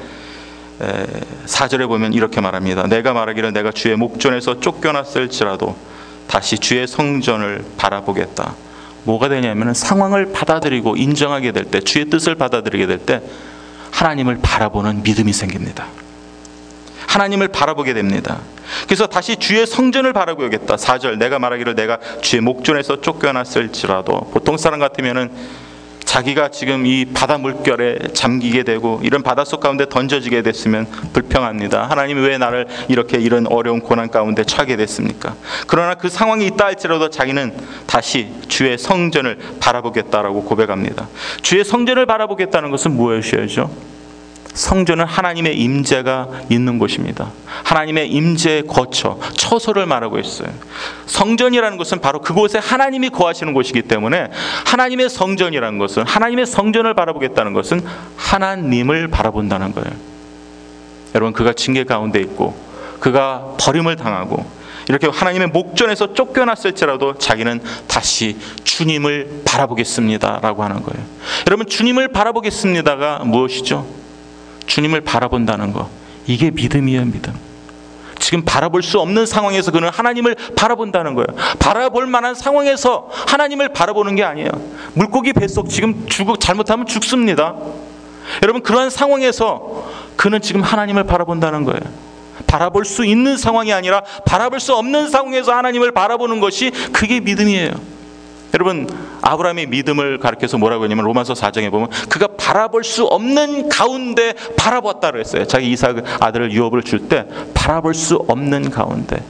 4절에 보면 이렇게 말합니다. 내가 말하기를 내가 주의 목전에서 쫓겨났을지라도 다시 주의 성전을 바라보겠다. 뭐가 되냐면 상황을 받아들이고 인정하게 될 때, 주의 뜻을 받아들이게 될 때 하나님을 바라보는 믿음이 생깁니다. 하나님을 바라보게 됩니다. 그래서 다시 주의 성전을 바라보겠다. 4절, 내가 말하기를 내가 주의 목전에서 쫓겨났을지라도, 보통 사람 같으면은 자기가 지금 이 바다 물결에 잠기게 되고 이런 바닷속 가운데 던져지게 됐으면 불평합니다. 하나님이 왜 나를 이렇게 이런 어려운 고난 가운데 처하게 됐습니까? 그러나 그 상황이 있다 할지라도 자기는 다시 주의 성전을 바라보겠다라고 고백합니다. 주의 성전을 바라보겠다는 것은 무엇이죠? 성전은 하나님의 임재가 있는 곳입니다. 하나님의 임재의 거처, 처소를 말하고 있어요. 성전이라는 것은 바로 그곳에 하나님이 거하시는 곳이기 때문에 하나님의 성전이라는 것은, 하나님의 성전을 바라보겠다는 것은 하나님을 바라본다는 거예요. 여러분, 그가 징계 가운데 있고 그가 버림을 당하고 이렇게 하나님의 목전에서 쫓겨났을지라도 자기는 다시 주님을 바라보겠습니다 라고 하는 거예요. 여러분, 주님을 바라보겠습니다가 무엇이죠? 주님을 바라본다는 것, 이게 믿음이에요. 믿음. 지금 바라볼 수 없는 상황에서 그는 하나님을 바라본다는 거예요. 바라볼 만한 상황에서 하나님을 바라보는 게 아니에요. 물고기 뱃속 지금 잘못하면 죽습니다. 여러분, 그러한 상황에서 그는 지금 하나님을 바라본다는 거예요. 바라볼 수 있는 상황이 아니라 바라볼 수 없는 상황에서 하나님을 바라보는 것이, 그게 믿음이에요. 여러분, 아브라함의 믿음을 가르쳐서 뭐라고 했냐면 로마서 4장에 보면 그가 바라볼 수 없는 가운데 바라봤다고 했어요. 자기 이삭 아들을 유업을 줄 때 바라볼 수 없는 가운데,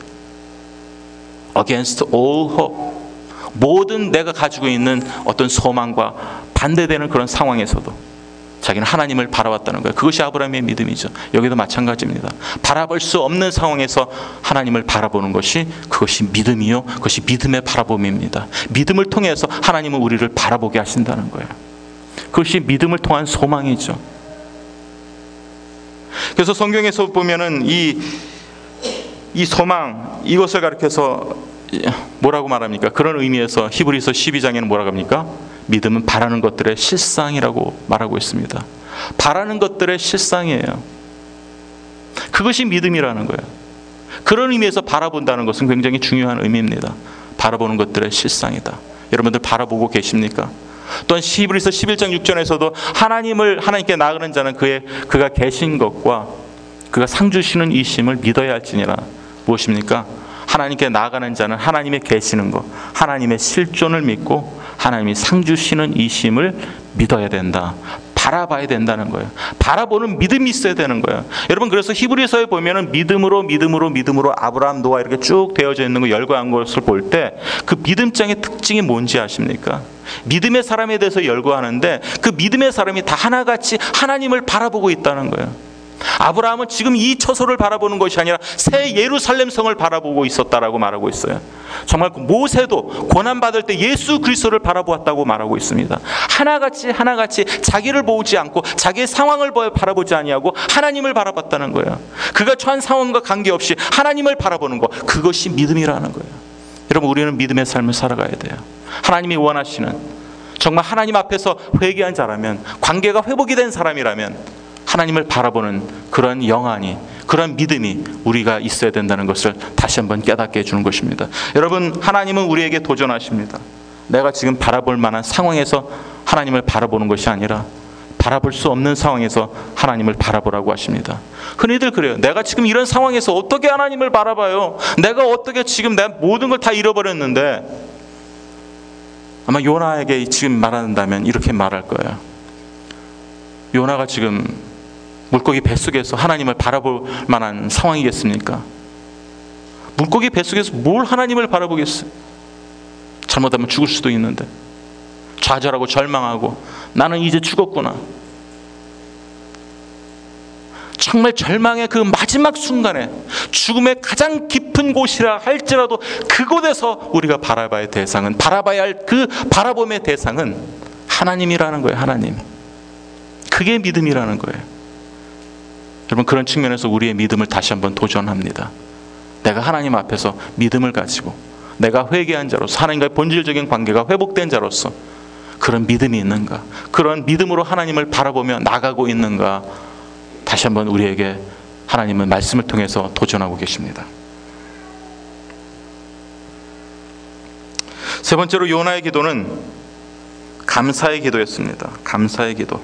against all hope, 모든 내가 가지고 있는 어떤 소망과 반대되는 그런 상황에서도 자기는 하나님을 바라봤다는 거예요. 그것이 아브라함의 믿음이죠. 여기도 마찬가지입니다. 바라볼 수 없는 상황에서 하나님을 바라보는 것이, 그것이 믿음이요, 그것이 믿음의 바라봄입니다. 믿음을 통해서 하나님은 우리를 바라보게 하신다는 거예요. 그것이 믿음을 통한 소망이죠. 그래서 성경에서 보면은 이 소망, 이것을 가리켜서 뭐라고 말합니까? 그런 의미에서 히브리서 12장에는 뭐라고 합니까? 믿음은 바라는 것들의 실상이라고 말하고 있습니다. 바라는 것들의 실상이에요. 그것이 믿음이라는 거예요. 그런 의미에서 바라본다는 것은 굉장히 중요한 의미입니다. 바라보는 것들의 실상이다. 여러분들 바라보고 계십니까? 또한 히브리서 11장 6절에서도 하나님께 나아가는 자는 그가 계신 것과 그가 상 주시는 이심을 믿어야 할지니라. 무엇입니까? 하나님께 나아가는 자는 하나님의 계시는 것, 하나님의 실존을 믿고 하나님이 상 주시는 이심을 믿어야 된다. 바라봐야 된다는 거예요. 바라보는 믿음이 있어야 되는 거예요. 여러분, 그래서 히브리서에 보면은 믿음으로 아브라함, 노아 이렇게 쭉 되어져 있는 거 열거한 것을 볼 때 그 믿음장의 특징이 뭔지 아십니까? 믿음의 사람에 대해서 열거하는데 그 믿음의 사람이 다 하나같이 하나님을 바라보고 있다는 거예요. 아브라함은 지금 이 처소를 바라보는 것이 아니라 새 예루살렘 성을 바라보고 있었다라고 말하고 있어요. 정말 모세도 고난받을 때 예수 그리스도를 바라보았다고 말하고 있습니다. 하나같이 자기를 보지 않고 자기의 상황을 바라보지 아니하고 하나님을 바라봤다는 거예요. 그가 처한 상황과 관계없이 하나님을 바라보는 것, 그것이 믿음이라는 거예요. 여러분, 우리는 믿음의 삶을 살아가야 돼요. 하나님이 원하시는, 정말 하나님 앞에서 회개한 자라면, 관계가 회복이 된 사람이라면 하나님을 바라보는 그런 영안이, 그런 믿음이 우리가 있어야 된다는 것을 다시 한번 깨닫게 해주는 것입니다. 여러분, 하나님은 우리에게 도전하십니다. 내가 지금 바라볼 만한 상황에서 하나님을 바라보는 것이 아니라 바라볼 수 없는 상황에서 하나님을 바라보라고 하십니다. 흔히들 그래요. 내가 지금 이런 상황에서 어떻게 하나님을 바라봐요? 내가 어떻게 지금 내 모든 걸 다 잃어버렸는데, 아마 요나에게 지금 말한다면 이렇게 말할 거예요. 요나가 지금 물고기 뱃속에서 하나님을 바라볼 만한 상황이겠습니까? 물고기 뱃속에서 뭘 하나님을 바라보겠어요? 잘못하면 죽을 수도 있는데, 좌절하고 절망하고 나는 이제 죽었구나. 정말 절망의 그 마지막 순간에 죽음의 가장 깊은 곳이라 할지라도 그곳에서 우리가 바라봐야 할 대상은, 바라봐야 할 그 바라봄의 대상은 하나님이라는 거예요. 하나님. 그게 믿음이라는 거예요. 여러분, 그런 측면에서 우리의 믿음을 다시 한번 도전합니다. 내가 하나님 앞에서 믿음을 가지고 내가 회개한 자로서, 하나님과의 본질적인 관계가 회복된 자로서 그런 믿음이 있는가, 그런 믿음으로 하나님을 바라보며 나가고 있는가, 다시 한번 우리에게 하나님은 말씀을 통해서 도전하고 계십니다. 세 번째로 요나의 기도는 감사의 기도였습니다. 감사의 기도.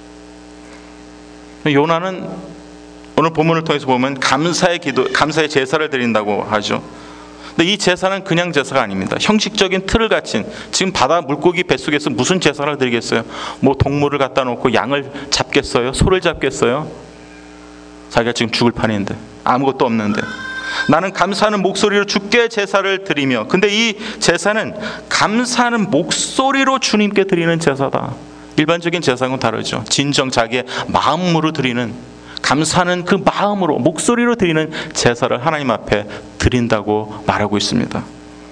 요나는 오늘 본문을 통해서 보면 감사의 기도, 감사의 제사를 드린다고 하죠. 근데 이 제사는 그냥 제사가 아닙니다. 형식적인 틀을 갖춘, 지금 바다 물고기 뱃속에서 무슨 제사를 드리겠어요? 뭐 동물을 갖다 놓고 양을 잡겠어요? 소를 잡겠어요? 자기가 지금 죽을 판인데, 아무것도 없는데, 나는 감사하는 목소리로 주께 제사를 드리며, 근데 이 제사는 감사하는 목소리로 주님께 드리는 제사다. 일반적인 제사는 다르죠. 진정 자기의 마음으로 드리는, 감사하는 그 마음으로, 목소리로 드리는 제사를 하나님 앞에 드린다고 말하고 있습니다.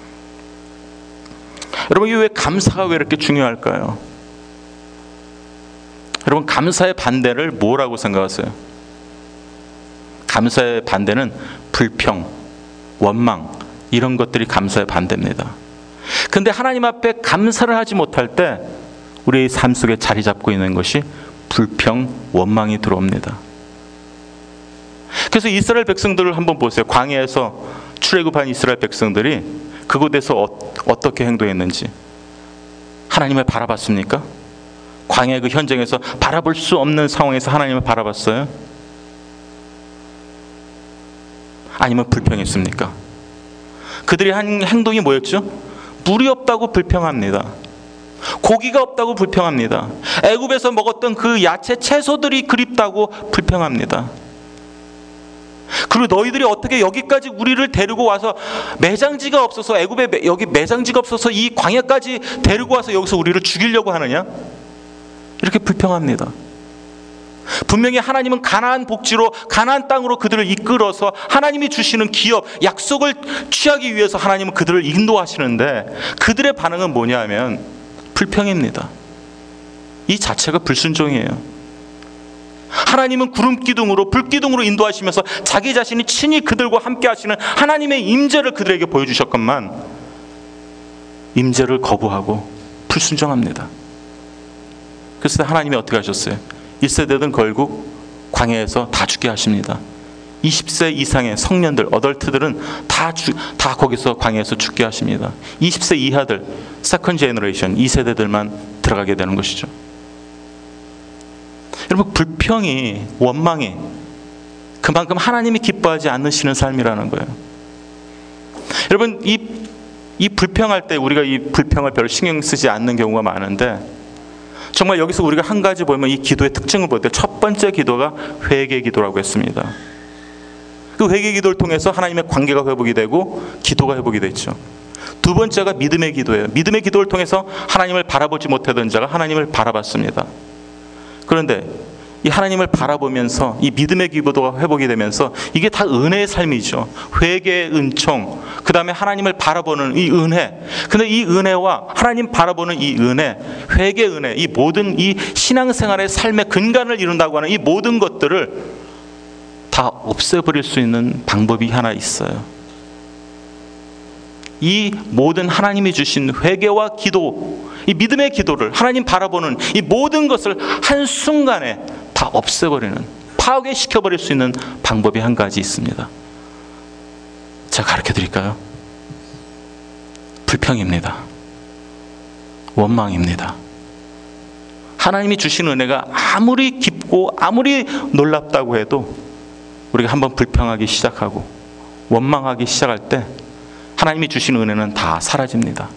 여러분, 이게 왜 감사가 왜 이렇게 중요할까요? 여러분, 감사의 반대를 뭐라고 생각하세요? 감사의 반대는 불평, 원망, 이런 것들이 감사의 반대입니다. 근데 하나님 앞에 감사를 하지 못할 때 우리의 삶 속에 자리 잡고 있는 것이 불평, 원망이 들어옵니다. 그래서 이스라엘 백성들을 한번 보세요. 광야에서 출애굽한 이스라엘 백성들이 그곳에서 어떻게 행동했는지 하나님을 바라봤습니까? 광야의 그 현장에서 바라볼 수 없는 상황에서 하나님을 바라봤어요? 아니면 불평했습니까? 그들이 한 행동이 뭐였죠? 물이 없다고 불평합니다. 고기가 없다고 불평합니다. 애굽에서 먹었던 그 야채, 채소들이 그립다고 불평합니다. 그리고 너희들이 어떻게 여기까지 우리를 데리고 와서 매장지가 없어서, 애굽에 여기 매장지가 없어서 이 광야까지 데리고 와서 여기서 우리를 죽이려고 하느냐? 이렇게 불평합니다. 분명히 하나님은 가나안 복지로, 가나안 땅으로 그들을 이끌어서 하나님이 주시는 기업, 약속을 취하기 위해서 하나님은 그들을 인도하시는데 그들의 반응은 뭐냐 하면 불평입니다. 이 자체가 불순종이에요. 하나님은 구름 기둥으로, 불 기둥으로 인도하시면서 자기 자신이 친히 그들과 함께 하시는 하나님의 임재를 그들에게 보여주셨건만 임재를 거부하고 불순종합니다. 그래서 하나님이 어떻게 하셨어요? 1세대들은 결국 광야에서 다 죽게 하십니다. 20세 이상의 성년들, 어덜트들은 다 거기서 광야에서 죽게 하십니다. 20세 이하들, 세컨 제너레이션, 2세대들만 들어가게 되는 것이죠. 여러분, 불평이, 원망이 그만큼 하나님이 기뻐하지 않으시는 삶이라는 거예요. 여러분, 이 불평할 때 우리가 이 불평을 별로 신경 쓰지 않는 경우가 많은데, 정말 여기서 우리가 한 가지 보면 이 기도의 특징을 볼 때 첫 번째 기도가 회개 기도라고 했습니다. 그 회개 기도를 통해서 하나님의 관계가 회복이 되고 기도가 회복이 됐죠. 두 번째가 믿음의 기도예요. 믿음의 기도를 통해서 하나님을 바라보지 못하던 자가 하나님을 바라봤습니다. 그런데 이 하나님을 바라보면서 이 믿음의 기도가 회복이 되면서 이게 다 은혜의 삶이죠. 회개의 은총, 그 다음에 하나님을 바라보는 이 은혜. 근데 이 은혜와 하나님 바라보는 이 은혜, 회개의 은혜, 이 모든 이 신앙생활의 삶의 근간을 이룬다고 하는 이 모든 것들을 다 없애버릴 수 있는 방법이 하나 있어요. 이 모든 하나님이 주신 회개와 기도, 이 믿음의 기도를, 하나님 바라보는 이 모든 것을 한순간에 다 없애버리는, 파괴시켜버릴 수 있는 방법이 한 가지 있습니다. 제가 가르쳐 드릴까요? 불평입니다. 원망입니다. 하나님이 주신 은혜가 아무리 깊고 아무리 놀랍다고 해도 우리가 한번 불평하기 시작하고 원망하기 시작할 때 하나님이 주신 은혜는 다 사라집니다.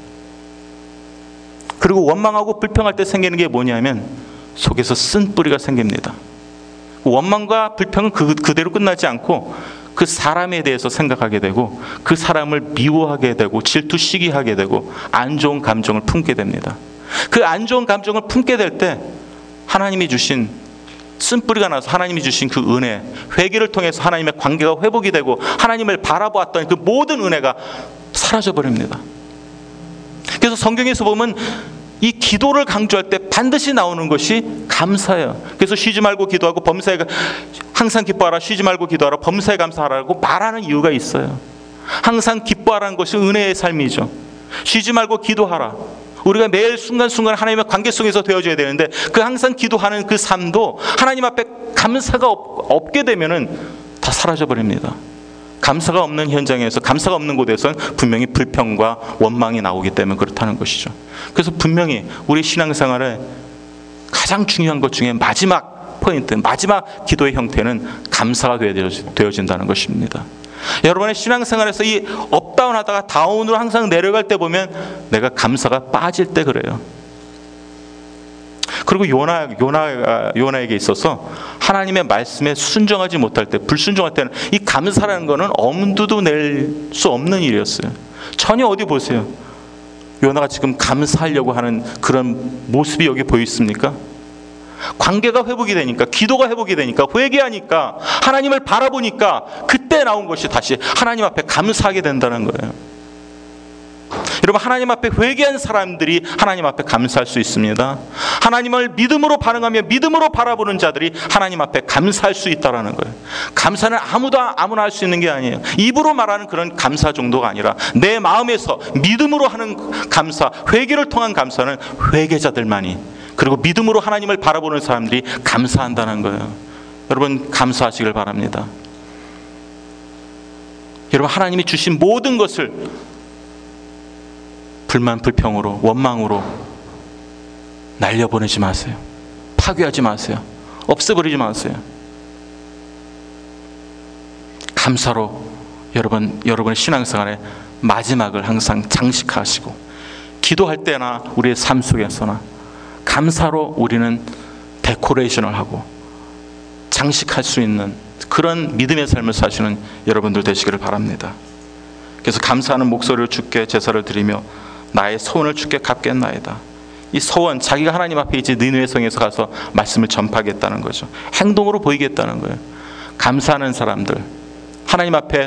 그리고 원망하고 불평할 때 생기는 게 뭐냐면 속에서 쓴뿌리가 생깁니다. 원망과 불평은 그대로 끝나지 않고 그 사람에 대해서 생각하게 되고 그 사람을 미워하게 되고 질투시기하게 되고 안 좋은 감정을 품게 됩니다. 그 안 좋은 감정을 품게 될 때 하나님이 주신 쓴뿌리가 나서 하나님이 주신 그 은혜, 회개를 통해서 하나님의 관계가 회복이 되고 하나님을 바라보았던 그 모든 은혜가 사라져버립니다. 그래서 성경에서 보면 이 기도를 강조할 때 반드시 나오는 것이 감사예요. 그래서 쉬지 말고 기도하고 범사에 항상 기뻐하라, 쉬지 말고 기도하라, 범사에 감사하라고 말하는 이유가 있어요. 항상 기뻐하라는 것이 은혜의 삶이죠. 쉬지 말고 기도하라. 우리가 매일 순간순간 하나님의 관계 속에서 되어져야 되는데 그 항상 기도하는 그 삶도 하나님 앞에 감사가 없게 되면은 다 사라져버립니다. 감사가 없는 현장에서, 감사가 없는 곳에서는 분명히 불평과 원망이 나오기 때문에 그렇다는 것이죠. 그래서 분명히 우리 신앙생활에 가장 중요한 것 중에 마지막 포인트, 마지막 기도의 형태는 감사가 되어진다는 것입니다. 여러분의 신앙생활에서 이 업다운 하다가 다운으로 항상 내려갈 때 보면 내가 감사가 빠질 때 그래요. 그리고 요나에게 있어서 하나님의 말씀에 순종하지 못할 때, 불순종할 때는 이 감사라는 것은 엄두도 낼 수 없는 일이었어요. 전혀 어디 보세요. 요나가 지금 감사하려고 하는 그런 모습이 여기 보여 있습니까? 관계가 회복이 되니까, 기도가 회복이 되니까, 회개하니까, 하나님을 바라보니까 그때 나온 것이 다시 하나님 앞에 감사하게 된다는 거예요. 여러분, 하나님 앞에 회개한 사람들이 하나님 앞에 감사할 수 있습니다. 하나님을 믿음으로 반응하며 믿음으로 바라보는 자들이 하나님 앞에 감사할 수 있다는 거예요. 감사는 아무나 할 수 있는 게 아니에요. 입으로 말하는 그런 감사 정도가 아니라 내 마음에서 믿음으로 하는 감사, 회개를 통한 감사는 회개자들만이, 그리고 믿음으로 하나님을 바라보는 사람들이 감사한다는 거예요. 여러분, 감사하시길 바랍니다. 여러분, 하나님이 주신 모든 것을 불만, 불평으로, 원망으로 날려보내지 마세요. 파괴하지 마세요. 없애버리지 마세요. 감사로 여러분의 신앙생활의 마지막을 항상 장식하시고, 기도할 때나 우리의 삶 속에서나 감사로 우리는 데코레이션을 하고 장식할 수 있는 그런 믿음의 삶을 사시는 여러분들 되시기를 바랍니다. 그래서 감사하는 목소리를 주께 제사를 드리며 나의 소원을 주께 갚겠나이다. 이 소원, 자기가 하나님 앞에 이제 니느웨 성에서 가서 말씀을 전파하겠다는 거죠. 행동으로 보이겠다는 거예요. 감사하는 사람들, 하나님 앞에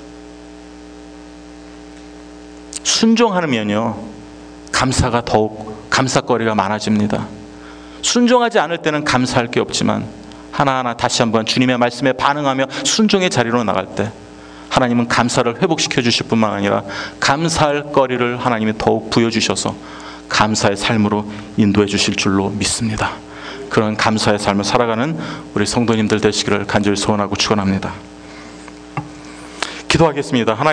순종하면요, 감사가 더욱, 감사거리가 많아집니다. 순종하지 않을 때는 감사할 게 없지만 하나하나 다시 한번 주님의 말씀에 반응하며 순종의 자리로 나갈 때 하나님은 감사를 회복시켜 주실 뿐만 아니라 감사할 거리를 하나님이 더욱 부여주셔서 감사의 삶으로 인도해 주실 줄로 믿습니다. 그런 감사의 삶을 살아가는 우리 성도님들 되시기를 간절히 소원하고 축원합니다. 기도하겠습니다.